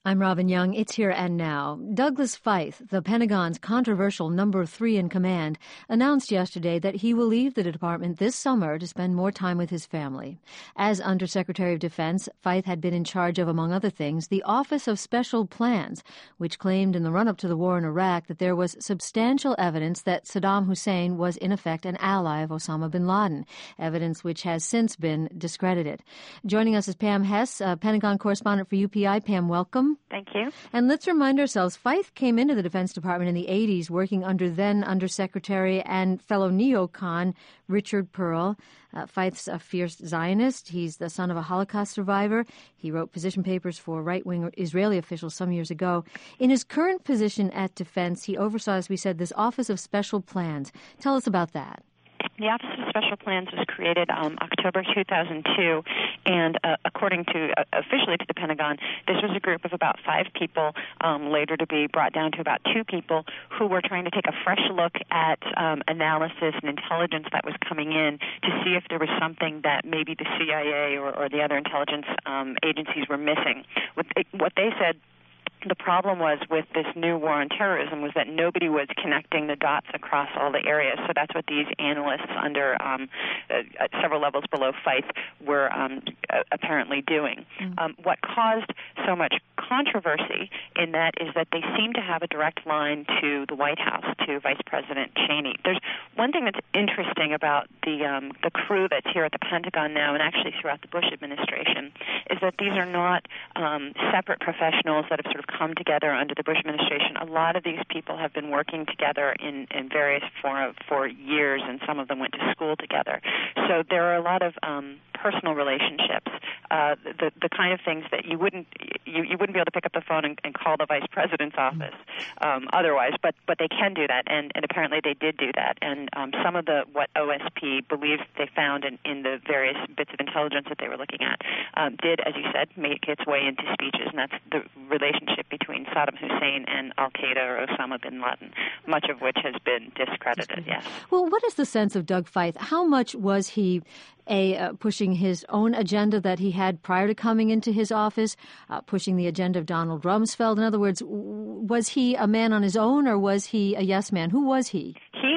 I'm Robin Young. It's Here and Now. Douglas Feith, the Pentagon's controversial number 3 in command, announced yesterday that he will leave the department this summer to spend more time with his family. As Undersecretary of Defense, Feith had been in charge of, among other things, the Office of Special Plans, which claimed in the run-up to the war in Iraq that there was substantial evidence that Saddam Hussein was in effect an ally of Osama bin Laden, evidence which has since been discredited. Joining us is Pam Hess, Pentagon correspondent for UPI. Pam, welcome. Thank you. And let's remind ourselves, Feith came into the Defense Department in the 80s working under then Undersecretary and fellow neocon Richard Perle. Feith's a fierce Zionist. He's the son of a Holocaust survivor. He wrote position papers for right-wing Israeli officials some years ago. In his current position at Defense, he oversaw, as we said, this Office of Special Plans. Tell us about that. The Office of Special Plans was created October 2002, and according to officially to the Pentagon, this was a group of about 5 people, later to be brought down to about 2 people, who were trying to take a fresh look at analysis and intelligence that was coming in to see if there was something that maybe the CIA or the other intelligence agencies were missing. What they said the problem was with this new war on terrorism was that nobody was connecting the dots across all the areas. So that's what these analysts under several levels below Feith were apparently doing. What caused so much controversy in that is that they seem to have a direct line to the White House, to Vice President Cheney. There's one thing that's interesting about the crew that's here at the Pentagon now, and actually throughout the Bush administration, is that these are not separate professionals that have sort of come together under the Bush administration. A lot of these people have been working together in various forms for years, and some of them went to school together. So there are a lot of personal relationships, the kind of things that you wouldn't be able to pick up the phone and call the vice president's office otherwise, but they can do that, and apparently they did do that. And some of what OSP believes they found in the various bits of intelligence that they were looking at did, as you said, make its way into speeches, and that's the relationship between Saddam Hussein and al-Qaeda or Osama bin Laden, much of which has been discredited, yes. Well, what is the sense of Doug Feith? How much was he pushing his own agenda that he had prior to coming into his office, pushing the agenda of Donald Rumsfeld? In other words, was he a man on his own, or was he a yes man? Who was he?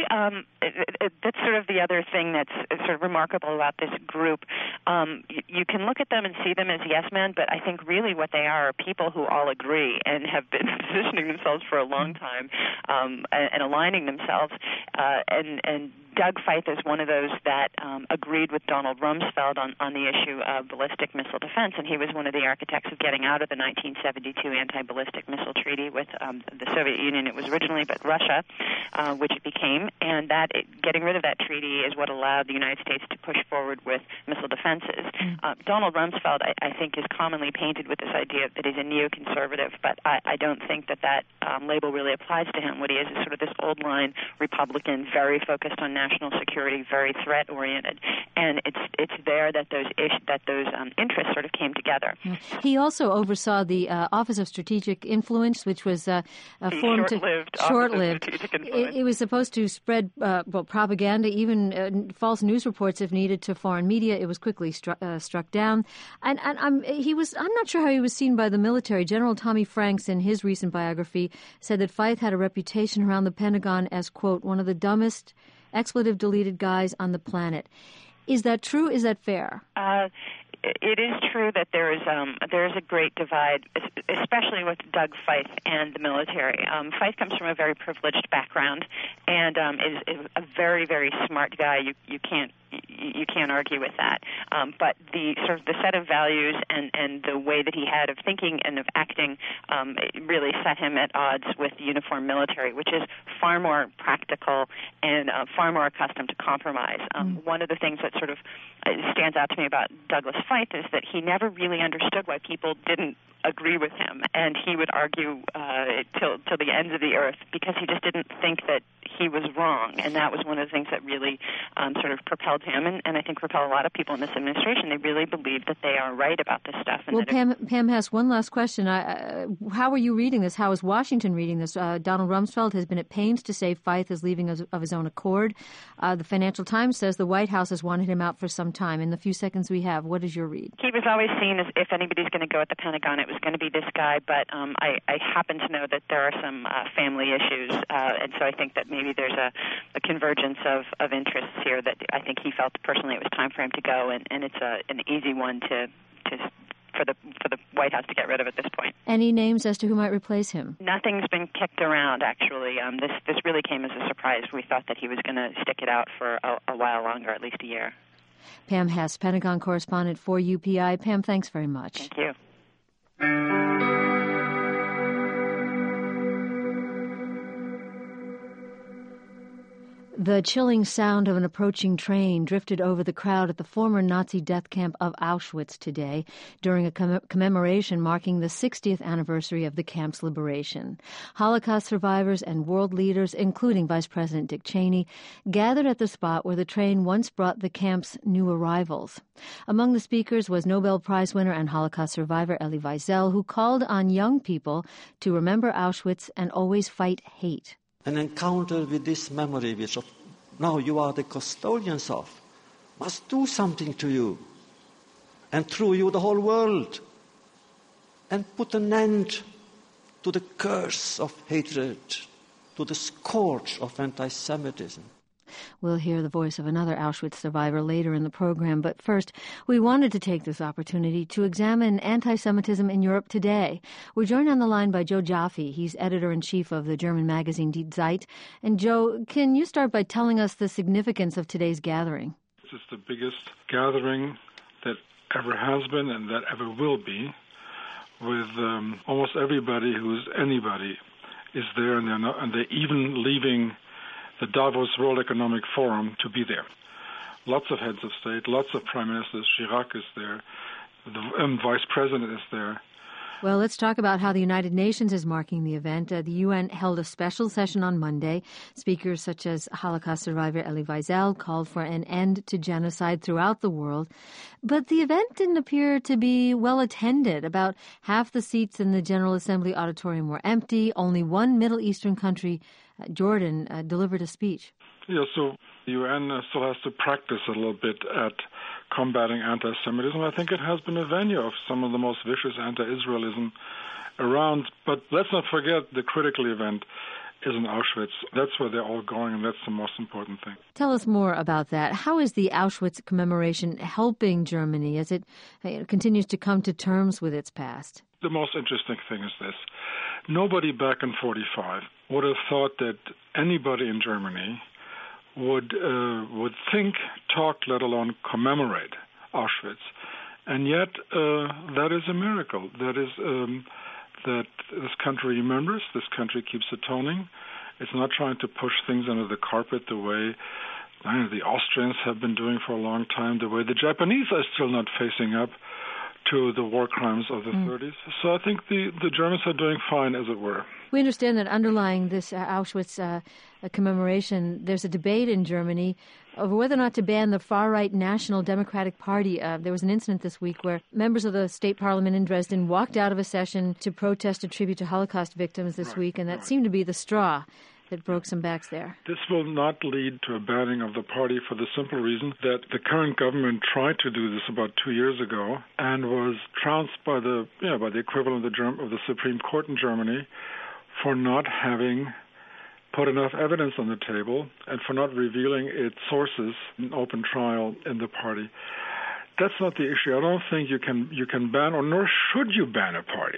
That's sort of the other thing that's sort of remarkable about this group. You can look at them and see them as yes men, but I think really what they are people who all agree and have been positioning themselves for a long time and aligning themselves. And Doug Feith is one of those that agreed with Donald Rumsfeld on the issue of ballistic missile defense, and he was one of the architects of getting out of the 1972 anti-ballistic missile treaty with the Soviet Union. It was originally, but Russia, which it became, and getting rid of that treaty is what allowed the United States to push forward with missile defenses. Donald Rumsfeld, I think, is commonly painted with this idea that he's a neoconservative, but I don't think that label really applies to him. What he is sort of this old-line Republican, very focused on national security, very threat-oriented, and it's there that those interests sort of came together. He also oversaw the Office of Strategic Influence, which was formed short-lived. It was supposed to spread propaganda, even false news reports if needed, to foreign media. It was quickly struck down, and I'm not sure how he was seen by the military. General Tommy Franks, in his recent biography, said that Feith had a reputation around the Pentagon as, quote, one of the dumbest expletive-deleted guys on the planet. Is that true? Is that fair? It is true that there is a great divide, especially with Doug Feith and the military. Feith comes from a very privileged background and is a very, very smart guy. You can't argue with that. But the sort of the set of values and the way that he had of thinking and of acting really set him at odds with the uniformed military, which is far more practical and far more accustomed to compromise. One of the things that sort of stands out to me about Douglas Feith is that he never really understood why people didn't agree with him, and he would argue till the ends of the earth because he just didn't think that he was wrong. And that was one of the things that really sort of propelled him, and I think propelled a lot of people in this administration. They really believe that they are right about this stuff. And well, Pam has one last question. How are you reading this? How is Washington reading this? Donald Rumsfeld has been at pains to say Feith is leaving of his own accord. The Financial Times says the White House has wanted him out for some time. In the few seconds we have, what is your read? He was always seen as, if anybody's going to go at the Pentagon, it was going to be this guy, but I happen to know that there are some family issues, and so I think that maybe there's a convergence of interests here that I think he felt personally it was time for him to go, and it's an easy one for the White House to get rid of at this point. Any names as to who might replace him? Nothing's been kicked around, actually. This really came as a surprise. We thought that he was going to stick it out for a while longer, at least a year. Pam Hess, Pentagon correspondent for UPI. Pam, thanks very much. Thank you. The chilling sound of an approaching train drifted over the crowd at the former Nazi death camp of Auschwitz today during a commemoration marking the 60th anniversary of the camp's liberation. Holocaust survivors and world leaders, including Vice President Dick Cheney, gathered at the spot where the train once brought the camp's new arrivals. Among the speakers was Nobel Prize winner and Holocaust survivor Elie Wiesel, who called on young people to remember Auschwitz and always fight hate. An encounter with this memory, which now you are the custodians of, must do something to you, and through you the whole world, and put an end to the curse of hatred, to the scourge of anti-Semitism. We'll hear the voice of another Auschwitz survivor later in the program, but first, we wanted to take this opportunity to examine anti-Semitism in Europe today. We're joined on the line by Joe Jaffe. He's editor-in-chief of the German magazine Die Zeit. And Joe, can you start by telling us the significance of today's gathering? This is the biggest gathering that ever has been and that ever will be, with almost everybody who's anybody is there, and they're even leaving the Davos World Economic Forum to be there. Lots of heads of state, lots of prime ministers. Chirac is there. The vice president is there. Well, let's talk about how the United Nations is marking the event. The UN held a special session on Monday. Speakers such as Holocaust survivor Elie Wiesel called for an end to genocide throughout the world. But the event didn't appear to be well attended. About half the seats in the General Assembly auditorium were empty. Only one Middle Eastern country, Jordan, delivered a speech. Yeah, so the UN still has to practice a little bit at combating anti-Semitism. I think it has been a venue of some of the most vicious anti-Israelism around. But let's not forget the critical event is in Auschwitz. That's where they're all going, and that's the most important thing. Tell us more about that. How is the Auschwitz commemoration helping Germany as it continues to come to terms with its past? The most interesting thing is this. Nobody back in 1945 would have thought that anybody in Germany would think, talk, let alone commemorate Auschwitz. And yet, that is a miracle. That is that this country remembers, this country keeps atoning. It's not trying to push things under the carpet the way the Austrians have been doing for a long time, the way the Japanese are still not facing up to the war crimes of the 30s. So I think the Germans are doing fine, as it were. We understand that underlying this Auschwitz commemoration, there's a debate in Germany over whether or not to ban the far-right National Democratic Party. There was an incident this week where members of the state parliament in Dresden walked out of a session to protest a tribute to Holocaust victims this week, and that seemed to be the straw that broke some backs there. This will not lead to a banning of the party for the simple reason that the current government tried to do this about 2 years ago and was trounced by the equivalent of the Supreme Court in Germany for not having put enough evidence on the table and for not revealing its sources in open trial in the party. That's not the issue. I don't think you can ban, or nor should you ban a party.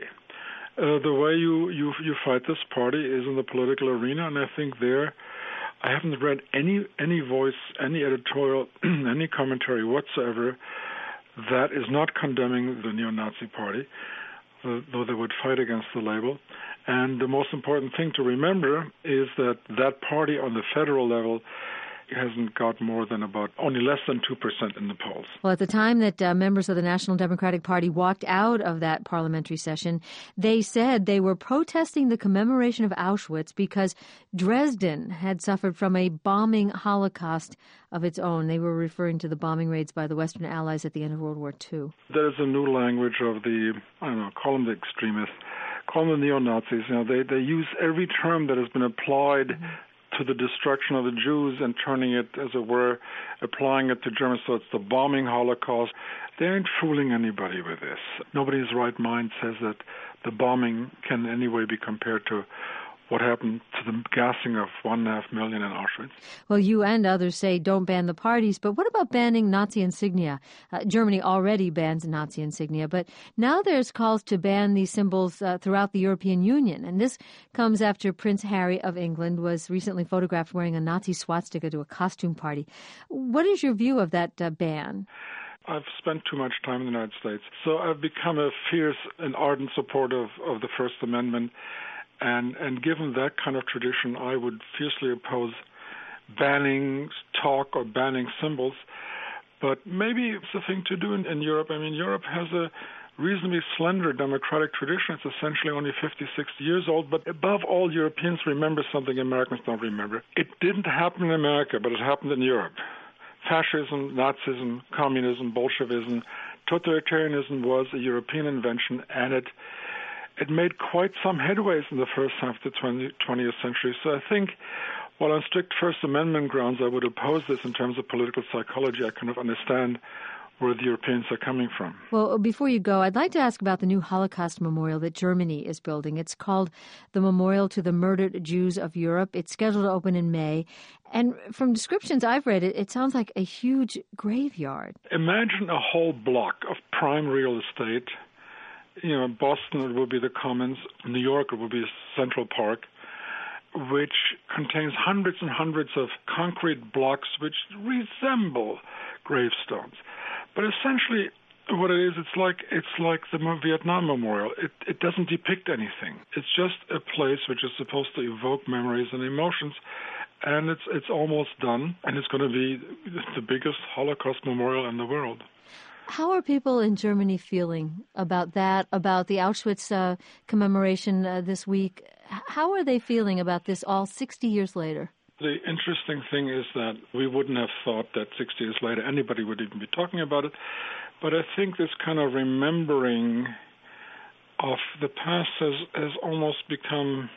The way you fight this party is in the political arena, and I think I haven't read any voice, any editorial, any commentary whatsoever that is not condemning the neo-Nazi party, though they would fight against the label. And the most important thing to remember is that party on the federal level It hasn't got more than only less than 2% in the polls. Well, at the time that members of the National Democratic Party walked out of that parliamentary session, they said they were protesting the commemoration of Auschwitz because Dresden had suffered from a bombing holocaust of its own. They were referring to the bombing raids by the Western Allies at the end of World War II. There is a new language of call them the extremists, call them the neo-Nazis. They use every term that has been applied to the destruction of the Jews and turning it, as it were, applying it to Germans. So it's the bombing Holocaust. They ain't fooling anybody with this. Nobody in his right mind says that the bombing can in any way be compared to what happened to the gassing of 1.5 million in Auschwitz. Well, you and others say don't ban the parties, but what about banning Nazi insignia? Germany already bans Nazi insignia, but now there's calls to ban these symbols throughout the European Union, and this comes after Prince Harry of England was recently photographed wearing a Nazi swastika to a costume party. What is your view of that ban? I've spent too much time in the United States, so I've become a fierce and ardent supporter of the First Amendment. And given that kind of tradition, I would fiercely oppose banning talk or banning symbols. But maybe it's a thing to do in Europe. I mean, Europe has a reasonably slender democratic tradition. It's essentially only 50, 60 years old. But above all, Europeans remember something Americans don't remember. It didn't happen in America, but it happened in Europe. Fascism, Nazism, communism, Bolshevism, totalitarianism was a European invention, and it made quite some headways in the first half of the 20th century. So I think, while on strict First Amendment grounds I would oppose this in terms of political psychology, I kind of understand where the Europeans are coming from. Well, before you go, I'd like to ask about the new Holocaust memorial that Germany is building. It's called the Memorial to the Murdered Jews of Europe. It's scheduled to open in May. And from descriptions I've read, it sounds like a huge graveyard. Imagine a whole block of prime real estate. Boston, it will be the Commons. New York, it will be Central Park, which contains hundreds and hundreds of concrete blocks which resemble gravestones. But essentially, what it is, it's like the Vietnam Memorial. It doesn't depict anything. It's just a place which is supposed to evoke memories and emotions, and it's almost done, and it's going to be the biggest Holocaust memorial in the world. How are people in Germany feeling about that, about the Auschwitz commemoration this week? How are they feeling about this all 60 years later? The interesting thing is that we wouldn't have thought that 60 years later anybody would even be talking about it. But I think this kind of remembering of the past has almost become,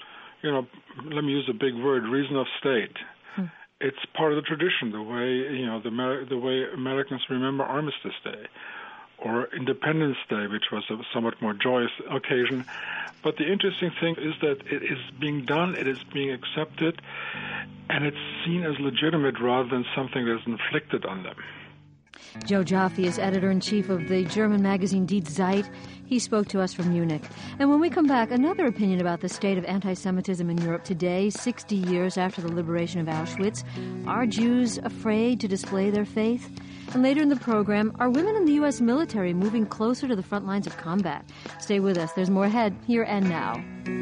let me use a big word, reason of state. It's part of the tradition, the way Americans remember Armistice Day or Independence Day, which was a somewhat more joyous occasion. But the interesting thing is that it is being done, it is being accepted, and it's seen as legitimate rather than something that is inflicted on them. Joe Joffe is editor-in-chief of the German magazine Die Zeit. He spoke to us from Munich. And when we come back, another opinion about the state of anti-Semitism in Europe today, 60 years after the liberation of Auschwitz. Are Jews afraid to display their faith? And later in the program, are women in the U.S. military moving closer to the front lines of combat? Stay with us. There's more ahead, here and now.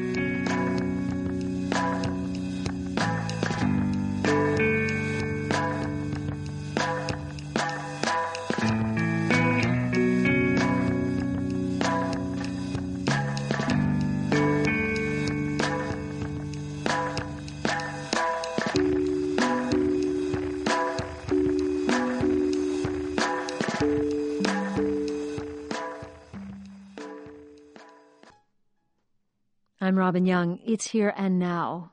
I'm Robin Young. It's Here and Now.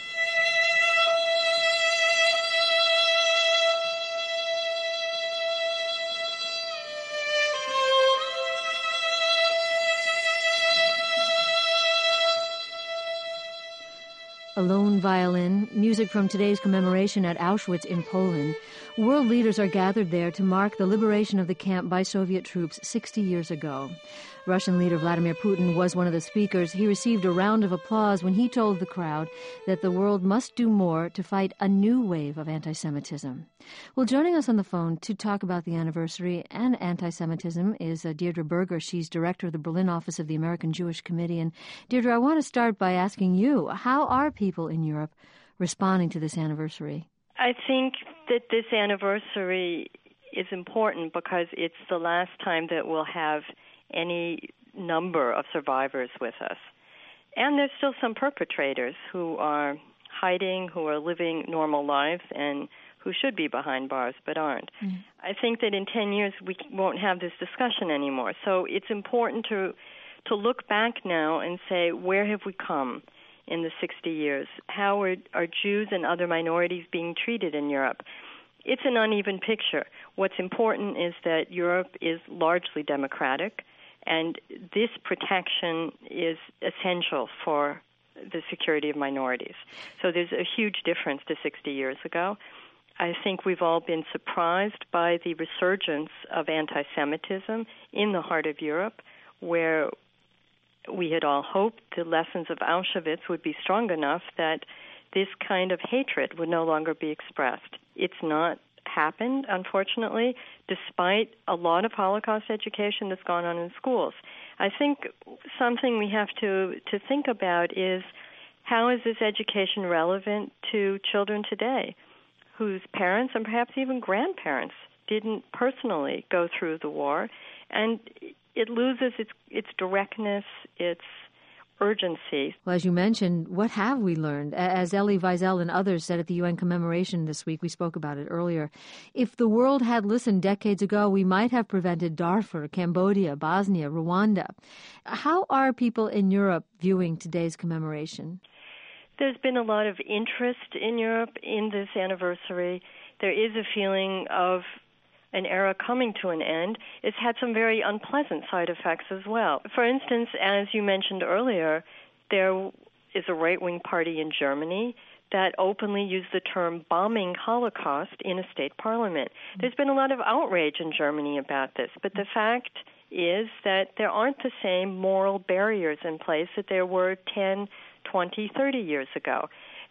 A lone violin, music from today's commemoration at Auschwitz in Poland. World leaders are gathered there to mark the liberation of the camp by Soviet troops 60 years ago. Russian leader Vladimir Putin was one of the speakers. He received a round of applause when he told the crowd that the world must do more to fight a new wave of anti-Semitism. Well, joining us on the phone to talk about the anniversary and anti-Semitism is Deirdre Berger. She's director of the Berlin office of the American Jewish Committee. And Deirdre, I want to start by asking you, how are people in Europe responding to this anniversary? I think that this anniversary is important because it's the last time that we'll have any number of survivors with us. And there's still some perpetrators who are hiding, who are living normal lives, and who should be behind bars but aren't. Mm. I think that in 10 years we won't have this discussion anymore. So it's important to look back now and say, where have we come in the 60 years? How are Jews and other minorities being treated in Europe? It's an uneven picture. What's important is that Europe is largely democratic, and this protection is essential for the security of minorities. So there's a huge difference to 60 years ago. I think we've all been surprised by the resurgence of anti-Semitism in the heart of Europe, where we had all hoped the lessons of Auschwitz would be strong enough that this kind of hatred would no longer be expressed. It's not happened, unfortunately, despite a lot of Holocaust education that's gone on in schools. I think something we have to think about is, how is this education relevant to children today whose parents and perhaps even grandparents didn't personally go through the war? And it loses its directness, its urgency. Well, as you mentioned, what have we learned? As Elie Wiesel and others said at the UN commemoration this week, we spoke about it earlier, if the world had listened decades ago, we might have prevented Darfur, Cambodia, Bosnia, Rwanda. How are people in Europe viewing today's commemoration? There's been a lot of interest in Europe in this anniversary. There is a feeling of an era coming to an end. It's had some very unpleasant side effects as well. For instance, as you mentioned earlier, there is a right-wing party in Germany that openly used the term bombing Holocaust in a state parliament. There's been a lot of outrage in Germany about this, but the fact is that there aren't the same moral barriers in place that there were 10, 20, 30 years ago.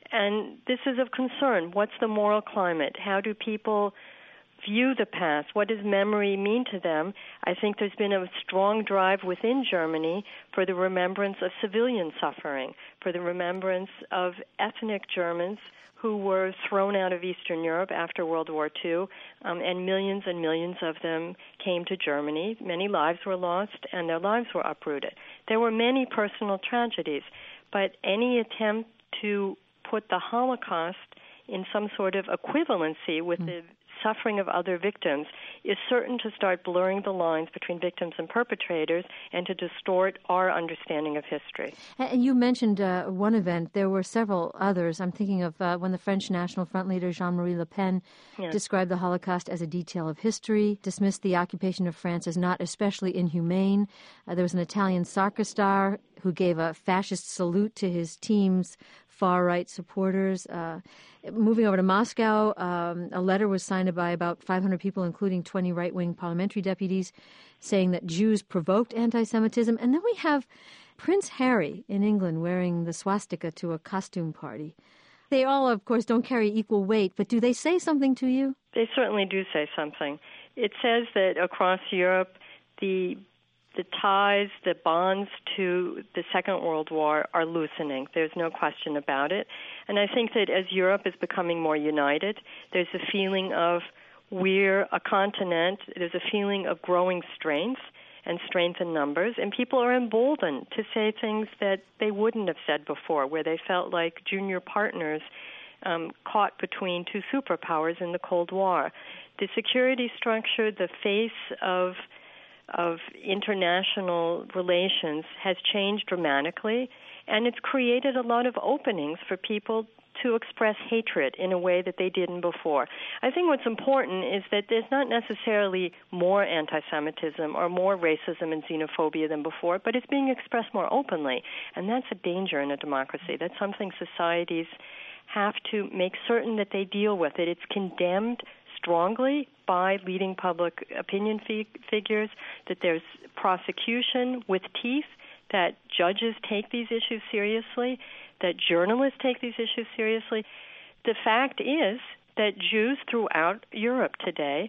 And this is of concern. What's the moral climate? How do people view the past? What does memory mean to them? I think there's been a strong drive within Germany for the remembrance of civilian suffering, for the remembrance of ethnic Germans who were thrown out of Eastern Europe after World War II, and millions of them came to Germany. Many lives were lost, and their lives were uprooted. There were many personal tragedies, but any attempt to put the Holocaust in some sort of equivalency with the suffering of other victims is certain to start blurring the lines between victims and perpetrators and to distort our understanding of history. And you mentioned one event. There were several others. I'm thinking of when the French National Front leader Jean-Marie Le Pen described the Holocaust as a detail of history, dismissed the occupation of France as not especially inhumane. There was an Italian soccer star who gave a fascist salute to his team's far-right supporters. Moving over to Moscow, a letter was signed by about 500 people, including 20 right-wing parliamentary deputies, saying that Jews provoked anti-Semitism. And then we have Prince Harry in England wearing the swastika to a costume party. They all, of course, don't carry equal weight, but do they say something to you? They certainly do say something. It says that across Europe, the ties, the bonds to the Second World War are loosening. There's no question about it. And I think that as Europe is becoming more united, there's a feeling of we're a continent. There's a feeling of growing strength and strength in numbers. And people are emboldened to say things that they wouldn't have said before, where they felt like junior partners caught between two superpowers in the Cold War. The security structure, the face of international relations has changed dramatically, and it's created a lot of openings for people to express hatred in a way that they didn't before. I think what's important is that there's not necessarily more anti-Semitism or more racism and xenophobia than before, but it's being expressed more openly, and that's a danger in a democracy. That's something societies have to make certain that they deal with it. It's condemned strongly by leading public opinion figures, that there's prosecution with teeth, that judges take these issues seriously, that journalists take these issues seriously. The fact is that Jews throughout Europe today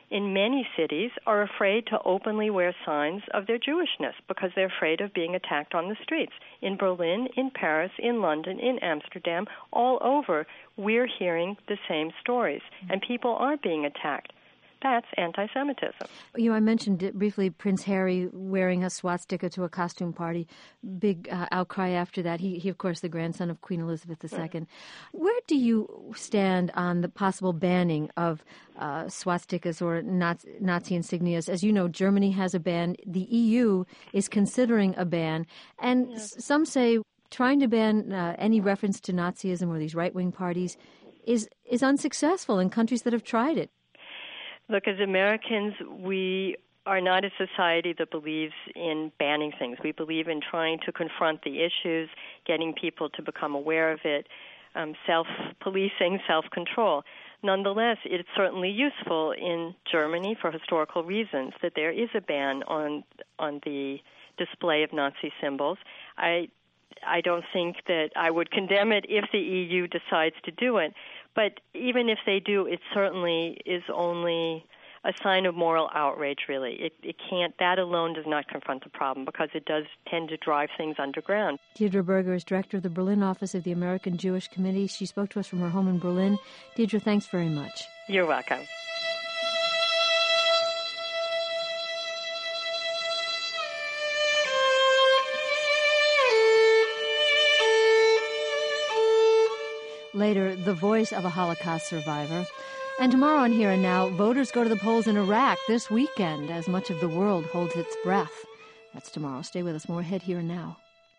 in many cities are afraid to openly wear signs of their Jewishness because they're afraid of being attacked on the streets. In Berlin, in Paris, in London, in Amsterdam, all over, we're hearing the same stories, and people are being attacked. That's anti-Semitism. I mentioned it briefly, Prince Harry wearing a swastika to a costume party. Big outcry after that. He, of course, the grandson of Queen Elizabeth II. Right. Where do you stand on the possible banning of swastikas or Nazi insignias? As you know, Germany has a ban. The EU is considering a ban. And some say trying to ban any reference to Nazism or these right-wing parties is unsuccessful in countries that have tried it. Look, as Americans, we are not a society that believes in banning things. We believe in trying to confront the issues, getting people to become aware of it, self-policing, self-control. Nonetheless, it's certainly useful in Germany for historical reasons that there is a ban on the display of Nazi symbols. I don't think that I would condemn it if the EU decides to do it. But even if they do, it certainly is only a sign of moral outrage, really. It can't, that alone does not confront the problem because it does tend to drive things underground. Deirdre Berger is director of the Berlin office of the American Jewish Committee. She spoke to us from her home in Berlin. Deirdre, thanks very much. You're welcome. Later, the voice of a Holocaust survivor. And tomorrow on Here and Now, voters go to the polls in Iraq this weekend as much of the world holds its breath. That's tomorrow. Stay with us. More ahead Here and Now.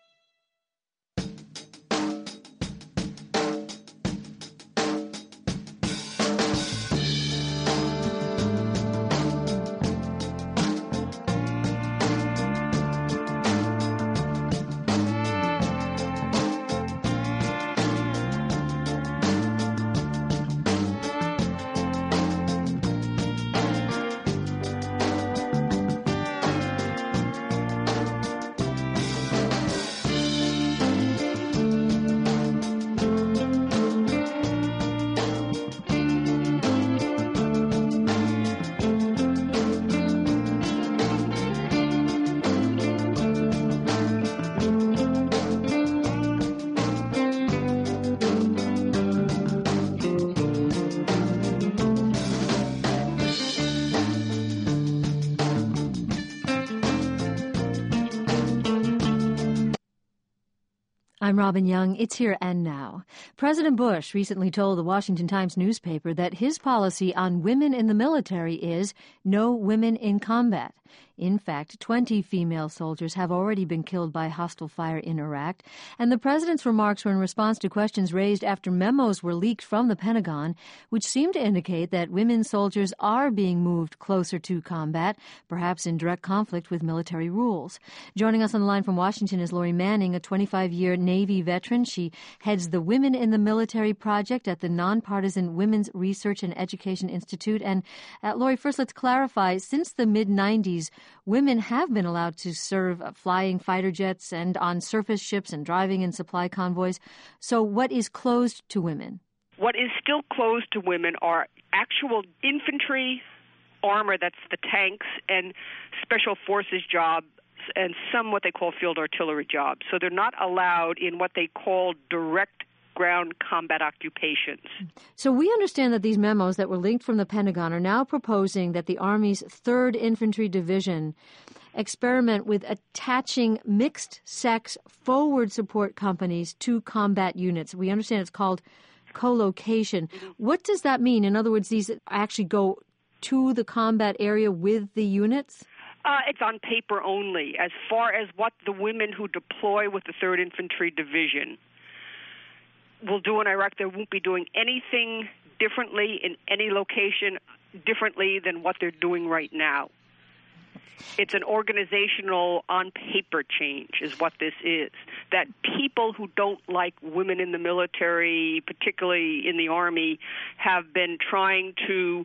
I'm Robin Young. It's Here and Now. President Bush recently told the Washington Times newspaper that his policy on women in the military is no women in combat. In fact, 20 female soldiers have already been killed by hostile fire in Iraq, and the president's remarks were in response to questions raised after memos were leaked from the Pentagon, which seem to indicate that women soldiers are being moved closer to combat, perhaps in direct conflict with military rules. Joining us on the line from Washington is Lori Manning, a 25-year Navy veteran. She heads the Women in the Military Project at the Nonpartisan Women's Research and Education Institute. And Lori, first let's clarify, since the mid-90s, women have been allowed to serve flying fighter jets and on surface ships and driving in supply convoys. So what is closed to women? What is still closed to women are actual infantry armor, that's the tanks, and special forces jobs, and some what they call field artillery jobs. So they're not allowed in what they call direct ground combat occupations. So we understand that these memos that were linked from the Pentagon are now proposing that the Army's 3rd Infantry Division experiment with attaching mixed-sex forward support companies to combat units. We understand it's called co-location. What does that mean? In other words, these actually go to the combat area with the units? It's on paper only. As far as what the women who deploy with the 3rd Infantry Division will do in Iraq, they won't be doing anything differently in any location differently than what they're doing right now. It's an organizational on-paper change is what this is, that people who don't like women in the military, particularly in the Army, have been trying to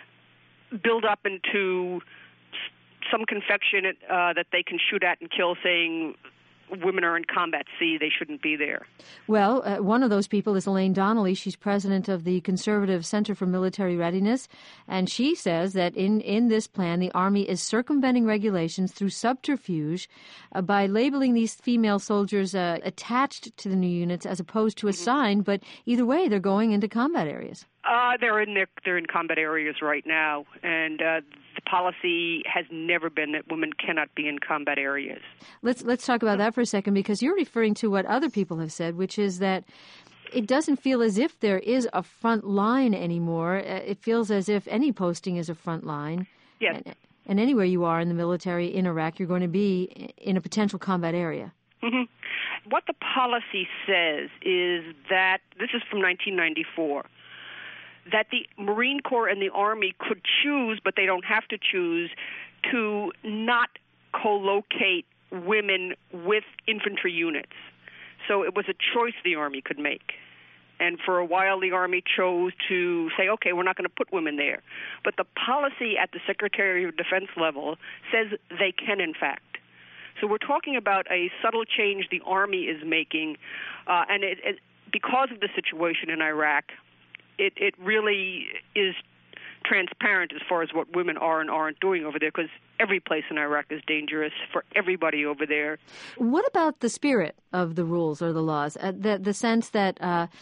build up into some confection that they can shoot at and kill, saying women are in Combat C, they shouldn't be there. Well, one of those people is Elaine Donnelly. She's president of the Conservative Center for Military Readiness, and she says that in this plan, the Army is circumventing regulations through subterfuge by labeling these female soldiers attached to the new units as opposed to assigned, but either way, they're going into combat areas. They're in combat areas right now, and the policy has never been that women cannot be in combat areas. Let's talk about that for a second, because you're referring to what other people have said, which is that it doesn't feel as if there is a front line anymore. It feels as if any posting is a front line. Yes. And anywhere you are in the military in Iraq, you're going to be in a potential combat area. Mm-hmm. What the policy says is that, this is from 1994, that the Marine Corps and the Army could choose, but they don't have to choose, to not co-locate women with infantry units. So it was a choice the Army could make. And for a while, the Army chose to say, okay, we're not going to put women there. But the policy at the Secretary of Defense level says they can, in fact. So we're talking about a subtle change the Army is making, and it because of the situation in Iraq, it really is transparent as far as what women are and aren't doing over there, because every place in Iraq is dangerous for everybody over there. What about the spirit of the rules or the laws? The sense that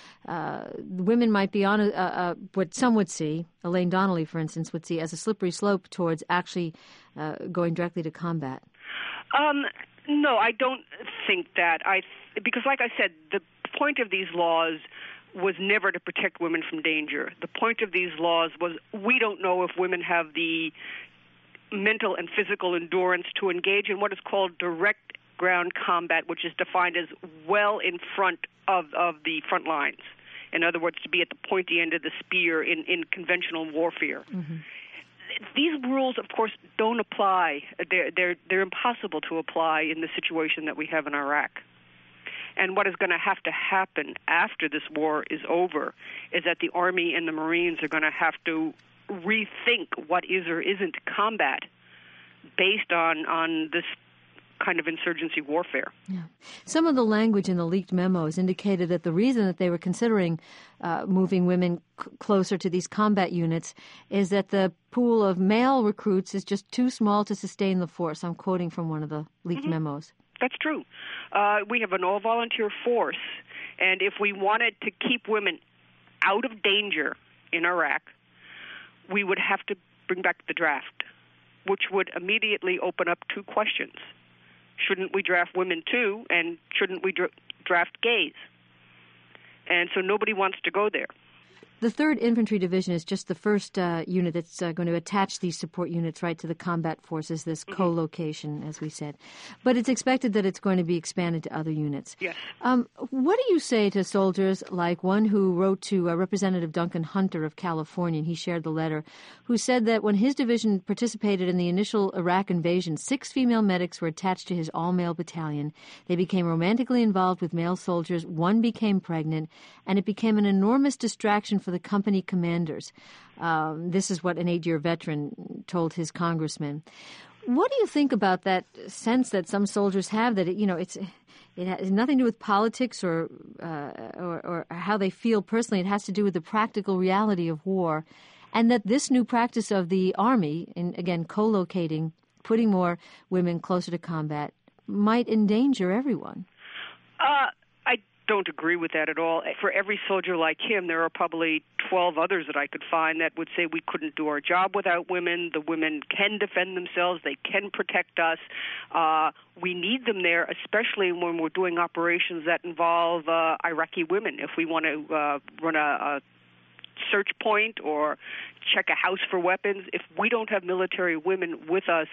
women might be on what some would see, Elaine Donnelly, for instance, would see as a slippery slope towards actually going directly to combat? No, I don't think that. Because like I said, the point of these laws was never to protect women from danger. The point of these laws was we don't know if women have the mental and physical endurance to engage in what is called direct ground combat, which is defined as well in front of the front lines. In other words, to be at the pointy end of the spear in conventional warfare. Mm-hmm. These rules, of course, don't apply. They're impossible to apply in the situation that we have in Iraq. And what is going to happen after this war is over is that the Army and the Marines are going to have to rethink what is or isn't combat based on this kind of insurgency warfare. Yeah. Some of the language in the leaked memos indicated that the reason that they were considering moving women closer to these combat units is that the pool of male recruits is just too small to sustain the force. I'm quoting from one of the leaked memos. That's true. We have an all-volunteer force, and if we wanted to keep women out of danger in Iraq, we would have to bring back the draft, which would immediately open up two questions. Shouldn't we draft women too, and shouldn't we draft gays? And so nobody wants to go there. The 3rd Infantry Division is just the first unit that's going to attach these support units right to the combat forces, this co-location, as we said. But it's expected that it's going to be expanded to other units. Yes. What do you say to soldiers like one who wrote to Representative Duncan Hunter of California, and he shared the letter, who said that when his division participated in the initial Iraq invasion, 6 female medics were attached to his all-male battalion. They became romantically involved with male soldiers. 1 became pregnant, and it became an enormous distraction for the company commanders. This is what an 8-year veteran told his congressman. What do you think about that sense that some soldiers have that it has nothing to do with politics or how they feel personally? It has to do with the practical reality of war, and that this new practice of the Army, in again co-locating, putting more women closer to combat, might endanger everyone. I don't agree with that at all. For every soldier like him, there are probably 12 others that I could find that would say we couldn't do our job without women. The women can defend themselves. They can protect us. We need them there, especially when we're doing operations that involve Iraqi women. If we want to run a search point or check a house for weapons, if we don't have military women with us,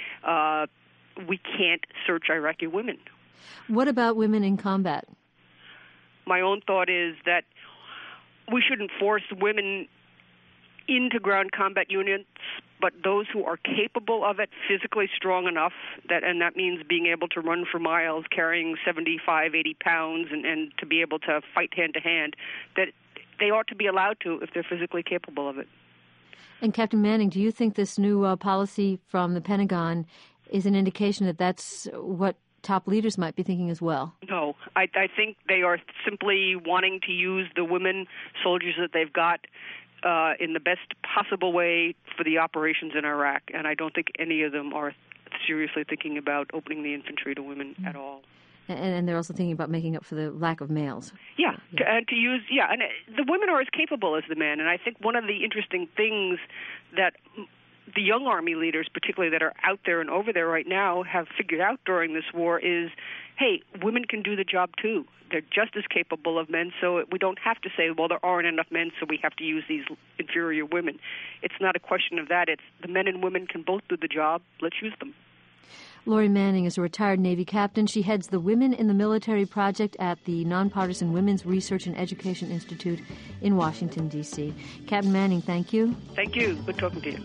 we can't search Iraqi women. What about women in combat? My own thought is that we shouldn't force women into ground combat units, but those who are capable of it, physically strong enough, and that means being able to run for miles, carrying 75, 80 pounds, and to be able to fight hand-to-hand, that they ought to be allowed to if they're physically capable of it. And Captain Manning, do you think this new policy from the Pentagon is an indication that that's what top leaders might be thinking as well. No, I think they are simply wanting to use the women soldiers that they've got in the best possible way for the operations in Iraq, and I don't think any of them are seriously thinking about opening the infantry to women at all. And they're also thinking about making up for the lack of males. And the women are as capable as the men, and I think one of the interesting things that the young Army leaders, particularly that are out there and over there right now, have figured out during this war is, hey, women can do the job too. They're just as capable of men, so we don't have to say, well, there aren't enough men, so we have to use these inferior women. It's not a question of that. It's the men and women can both do the job. Let's use them. Lori Manning is a retired Navy captain. She heads the Women in the Military Project at the Nonpartisan Women's Research and Education Institute in Washington, D.C. Captain Manning, thank you. Thank you. Good talking to you.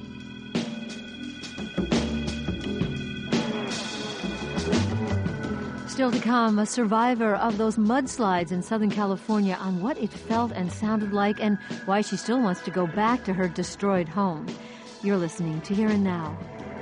Still to come, a survivor of those mudslides in Southern California on what it felt and sounded like and why she still wants to go back to her destroyed home. You're listening to Here and Now.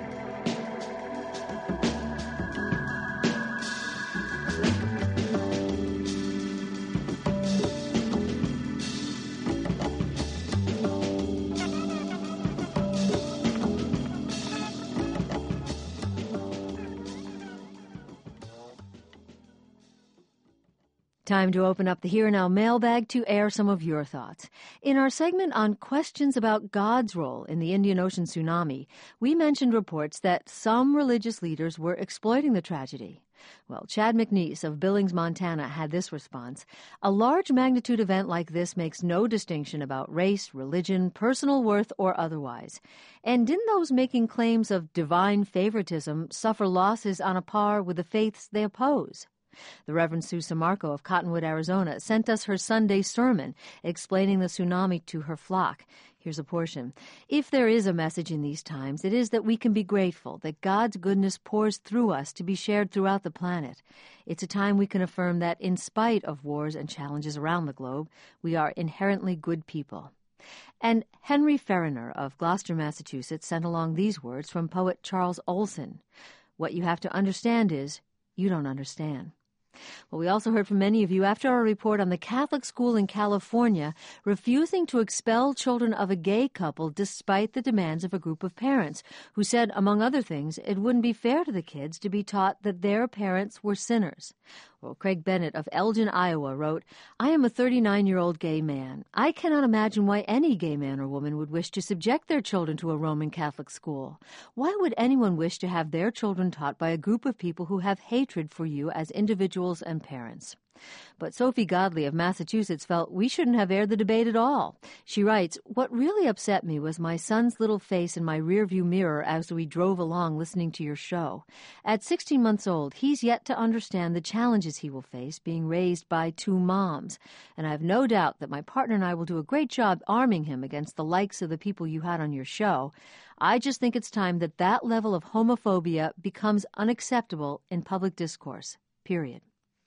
Time to open up the Here and Now mailbag to air some of your thoughts. In our segment on questions about God's role in the Indian Ocean tsunami, we mentioned reports that some religious leaders were exploiting the tragedy. Well, Chad McNeese of Billings, Montana, had this response. A large magnitude event like this makes no distinction about race, religion, personal worth, or otherwise. And didn't those making claims of divine favoritism suffer losses on a par with the faiths they oppose? The Reverend Sue Samarco of Cottonwood, Arizona, sent us her Sunday sermon explaining the tsunami to her flock. Here's a portion. If there is a message in these times, it is that we can be grateful that God's goodness pours through us to be shared throughout the planet. It's a time we can affirm that in spite of wars and challenges around the globe, we are inherently good people. And Henry Ferriner of Gloucester, Massachusetts, sent along these words from poet Charles Olson. What you have to understand is, you don't understand. Well, we also heard from many of you after our report on the Catholic school in California refusing to expel children of a gay couple despite the demands of a group of parents who said, among other things, it wouldn't be fair to the kids to be taught that their parents were sinners. Well, Craig Bennett of Elgin, Iowa, wrote, I am a 39-year-old gay man. I cannot imagine why any gay man or woman would wish to subject their children to a Roman Catholic school. Why would anyone wish to have their children taught by a group of people who have hatred for you as individuals and parents? But Sophie Godley of Massachusetts felt we shouldn't have aired the debate at all. She writes, what really upset me was my son's little face in my rearview mirror as we drove along listening to your show. At 16 months old, he's yet to understand the challenges he will face being raised by two moms. And I have no doubt that my partner and I will do a great job arming him against the likes of the people you had on your show. I just think it's time that that level of homophobia becomes unacceptable in public discourse, period.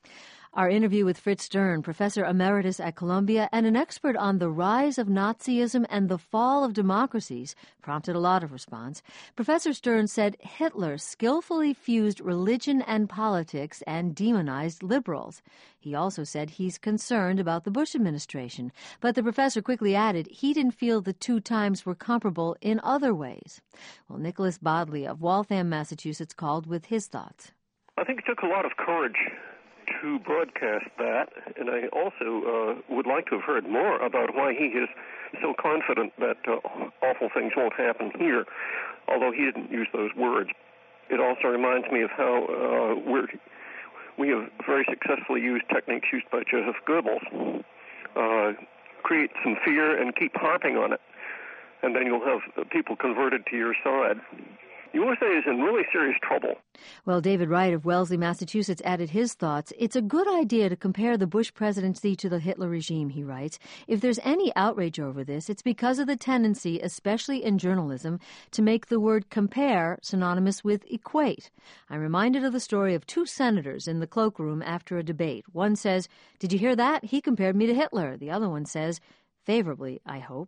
Our interview with Fritz Stern, professor emeritus at Columbia and an expert on the rise of Nazism and the fall of democracies, prompted a lot of response. Professor Stern said Hitler skillfully fused religion and politics and demonized liberals. He also said he's concerned about the Bush administration, but the professor quickly added he didn't feel the two times were comparable in other ways. Well, Nicholas Bodley of Waltham, Massachusetts, called with his thoughts. I think it took a lot of courage to broadcast that, and I also would like to have heard more about why he is so confident that awful things won't happen here, although he didn't use those words. It also reminds me of how we have very successfully used techniques used by Joseph Goebbels. Create some fear and keep harping on it, and then you'll have people converted to your side. The USA is in really serious trouble. Well, David Wright of Wellesley, Massachusetts, added his thoughts. It's a good idea to compare the Bush presidency to the Hitler regime, he writes. If there's any outrage over this, it's because of the tendency, especially in journalism, to make the word compare synonymous with equate. I'm reminded of the story of two senators in the cloakroom after a debate. One says, "Did you hear that? He compared me to Hitler." The other one says, favorably, I hope.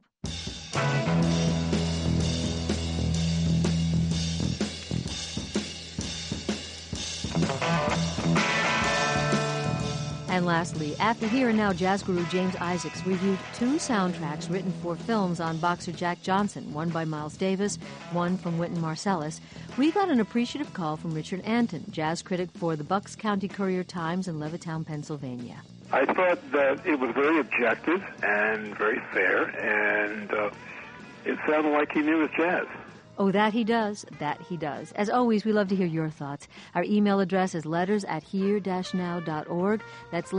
And lastly, at the Here and Now, jazz guru James Isaacs reviewed 2 soundtracks written for films on boxer Jack Johnson, one by Miles Davis, one from Wynton Marsalis. We got an appreciative call from Richard Anton, jazz critic for the Bucks County Courier-Times in Levittown, Pennsylvania. I thought that it was very objective and very fair, and it sounded like he knew his jazz. Oh, that he does. That he does. As always, we love to hear your thoughts. Our email address is letters@here-now.org. That's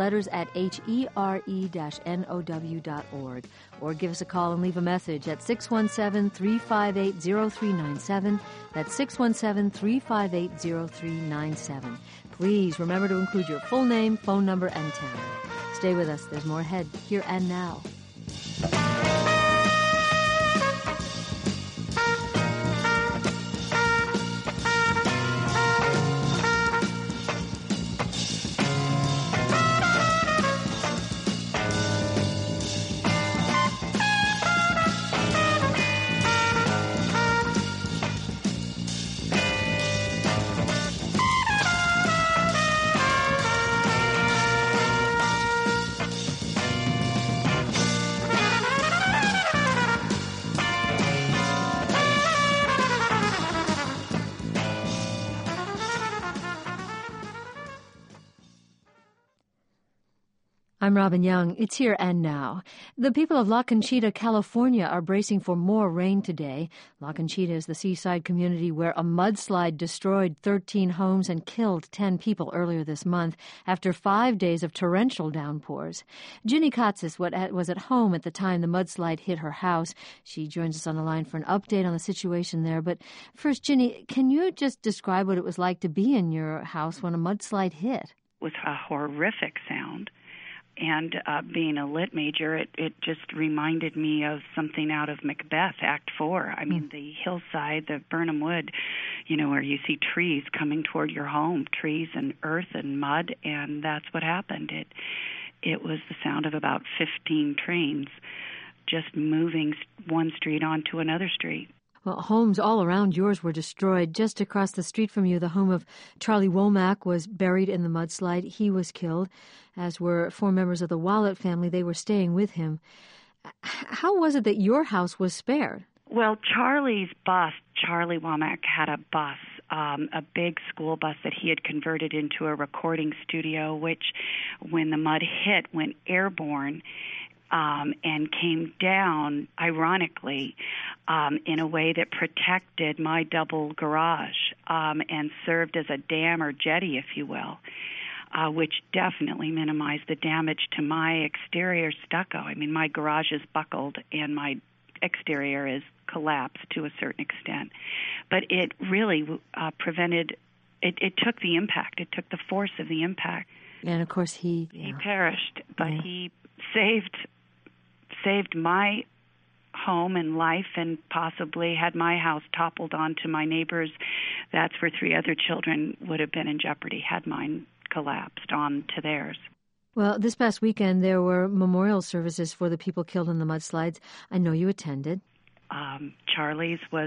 letters@here-now.org. Or give us a call and leave a message at 617-358-0397. That's 617-358-0397. Please remember to include your full name, phone number, and town. Stay with us. There's more ahead, Here and Now. I'm Robin Young. It's Here and Now. The people of La Conchita, California are bracing for more rain today. La Conchita is the seaside community where a mudslide destroyed 13 homes and killed 10 people earlier this month after 5 days of torrential downpours. Ginny Katzis was at home at the time the mudslide hit her house. She joins us on the line for an update on the situation there. But first, Ginny, can you just describe what it was like to be in your house when a mudslide hit? It was a horrific sound. And being a lit major, it just reminded me of something out of Macbeth, Act 4. I mean, the hillside, the Burnham Wood, where you see trees coming toward your home, trees and earth and mud, and that's what happened. It was the sound of about 15 trains just moving one street onto another street. Well, homes all around yours were destroyed. Just across the street from you, the home of Charlie Womack was buried in the mudslide. He was killed, as were 4 members of the Wallet family. They were staying with him. How was it that your house was spared? Well, Charlie's bus, Charlie Womack had a bus, a big school bus that he had converted into a recording studio, which, when the mud hit, went airborne. And came down, ironically, in a way that protected my double garage and served as a dam or jetty, if you will, which definitely minimized the damage to my exterior stucco. I mean, my garage is buckled and my exterior is collapsed to a certain extent. But it really prevented, it took the impact. It took the force of the impact. And, of course, he perished, but he saved my home and life and possibly had my house toppled onto my neighbors. That's where 3 other children would have been in jeopardy had mine collapsed onto theirs. Well, this past weekend there were memorial services for the people killed in the mudslides. I know you attended. Charlie's was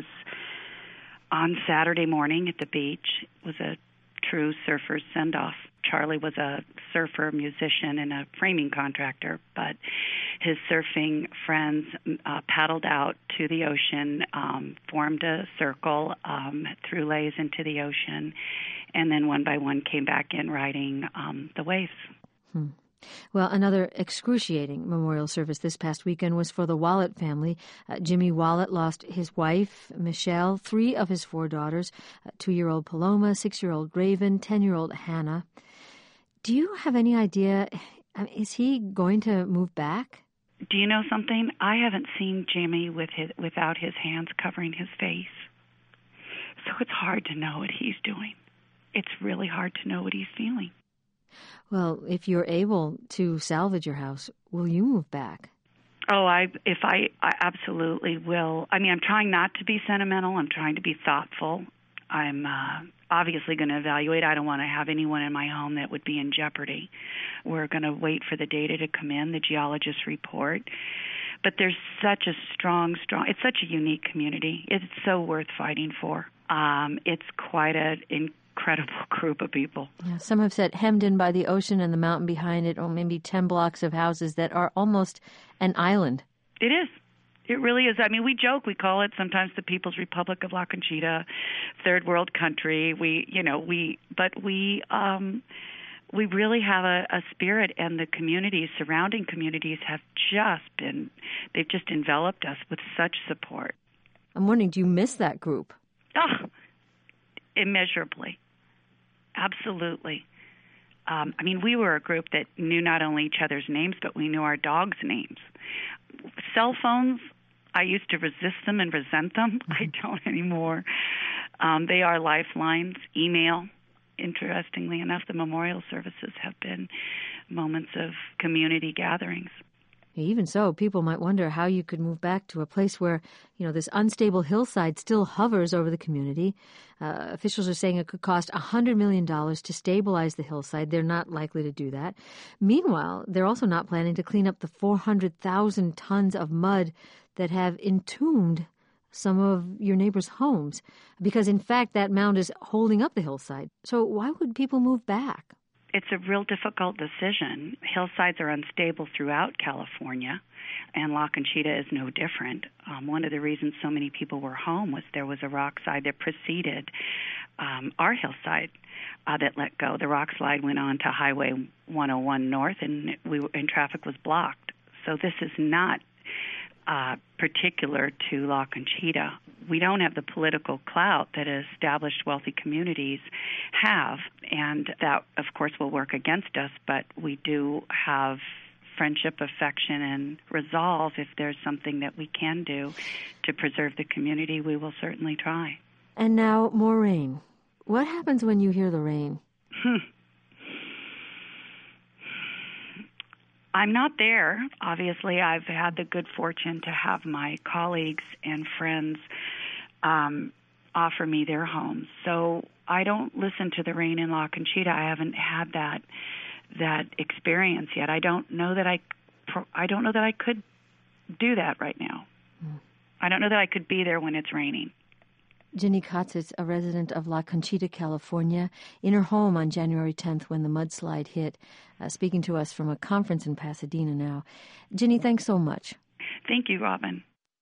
on Saturday morning at the beach. It was a true surfer's send-off. Charlie was a surfer, musician, and a framing contractor, but his surfing friends paddled out to the ocean, formed a circle, threw lays into the ocean, and then one by one came back in riding the waves. Well, another excruciating memorial service this past weekend was for the Wallet family. Jimmy Wallet lost his wife, Michelle, 3 of his 4 daughters, 2-year-old Paloma, 6-year-old Raven, 10-year-old Hannah. Do you have any idea, is he going to move back? Do you know something? I haven't seen Jimmy without his hands covering his face. So it's hard to know what he's doing. It's really hard to know what he's feeling. Well, if you're able to salvage your house, will you move back? Oh, I absolutely will. I mean, I'm trying not to be sentimental. I'm trying to be thoughtful. I'm obviously going to evaluate. I don't want to have anyone in my home that would be in jeopardy. We're going to wait for the data to come in, the geologist's report. But there's such a strong, it's such a unique community. It's so worth fighting for. It's quite an incredible group of people. Yeah, some have said hemmed in by the ocean and the mountain behind it, or maybe 10 blocks of houses that are almost an island. It is. It really is. I mean, we joke. We call it sometimes the People's Republic of La Conchita, third world country. We really have a spirit, and the communities, surrounding communities, they've just enveloped us with such support. I'm wondering, do you miss that group? Oh, immeasurably. Absolutely. I mean, we were a group that knew not only each other's names, but we knew our dogs' names. Cell phones, I used to resist them and resent them. I don't anymore. They are lifelines. Email. Interestingly enough, the memorial services have been moments of community gatherings. Even so, people might wonder how you could move back to a place where, this unstable hillside still hovers over the community. Officials are saying it could cost $100 million to stabilize the hillside. They're not likely to do that. Meanwhile, they're also not planning to clean up the 400,000 tons of mud that have entombed some of your neighbors' homes, because, in fact, that mound is holding up the hillside. So why would people move back? It's a real difficult decision. Hillsides are unstable throughout California, and La Conchita is no different. One of the reasons so many people were home was there was a rock slide that preceded our hillside that let go. The rock slide went on to Highway 101 North, and traffic was blocked. So this is not particular to La Conchita. We don't have the political clout that established wealthy communities have, and that, of course, will work against us, but we do have friendship, affection, and resolve. If there's something that we can do to preserve the community, we will certainly try. And now, more rain. What happens when you hear the rain? I'm not there. Obviously, I've had the good fortune to have my colleagues and friends offer me their homes. So I don't listen to the rain in La Conchita. I haven't had that experience yet. I don't know that I could do that right now. I don't know that I could be there when it's raining. Ginny Katz is a resident of La Conchita, California, in her home on January 10th when the mudslide hit, speaking to us from a conference in Pasadena now. Ginny, thanks so much. Thank you, Robin.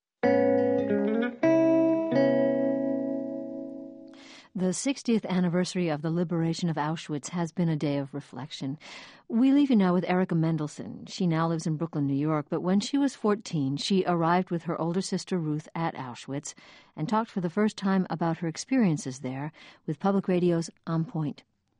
The 60th anniversary of the liberation of Auschwitz has been a day of reflection. We leave you now with Erica Mendelson. She now lives in Brooklyn, New York, but when she was 14, she arrived with her older sister Ruth at Auschwitz and talked for the first time about her experiences there with Public Radio's On Point.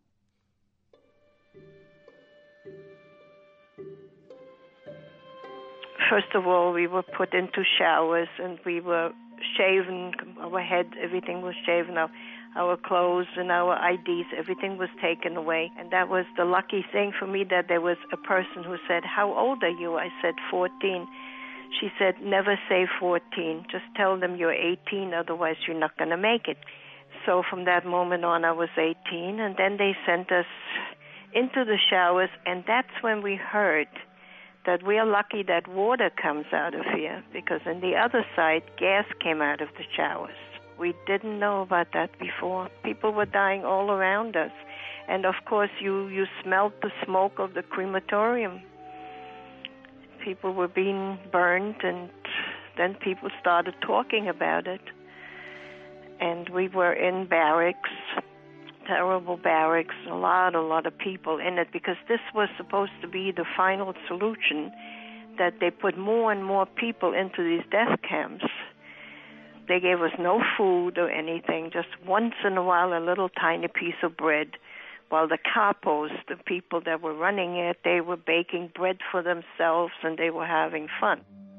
First of all, we were put into showers and we were shaven, our head, everything was shaven off. Our clothes and our IDs, everything was taken away. And that was the lucky thing for me, that there was a person who said, "How old are you?" I said, 14. She said, "Never say 14. Just tell them you're 18, otherwise you're not going to make it." So from that moment on, I was 18. And then they sent us into the showers, and that's when we heard that we are lucky that water comes out of here, because on the other side, gas came out of the showers. We didn't know about that before. People were dying all around us. And, of course, you smelled the smoke of the crematorium. People were being burned, and then people started talking about it. And we were in barracks, terrible barracks, a lot of people in it, because this was supposed to be the final solution, that they put more and more people into these death camps. They gave us no food or anything, just once in a while a little tiny piece of bread, while the capos, the people that were running it, they were baking bread for themselves and they were having fun.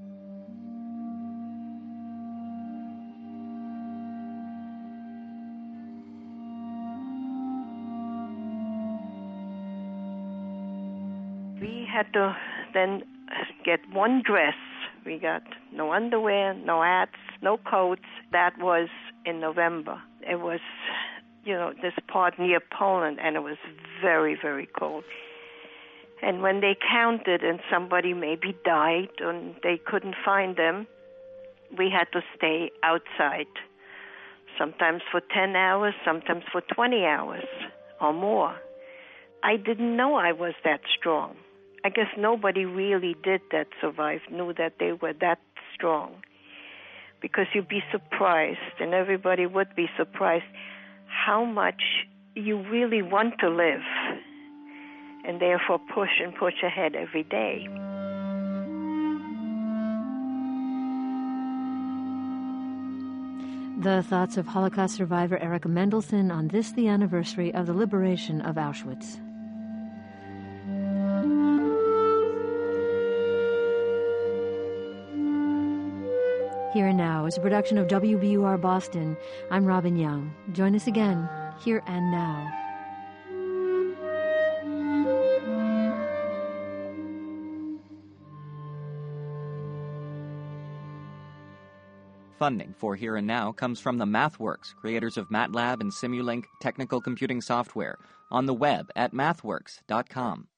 We had to then get one dress. We got no underwear, no hats, no coats. That was in November. It was, this part near Poland, and it was very, very cold. And when they counted and somebody maybe died and they couldn't find them, we had to stay outside. sometimes for 10 hours, sometimes for 20 hours or more. I didn't know I was that strong. I guess nobody really did that survive, knew that they were that strong. Because you'd be surprised, and everybody would be surprised, how much you really want to live, and therefore push ahead every day. The thoughts of Holocaust survivor Erica Mendelsohn on this, the anniversary of the liberation of Auschwitz. Here and Now is a production of WBUR Boston. I'm Robin Young. Join us again, Here and Now. Funding for Here and Now comes from the MathWorks, creators of MATLAB and Simulink technical computing software, on the web at mathworks.com.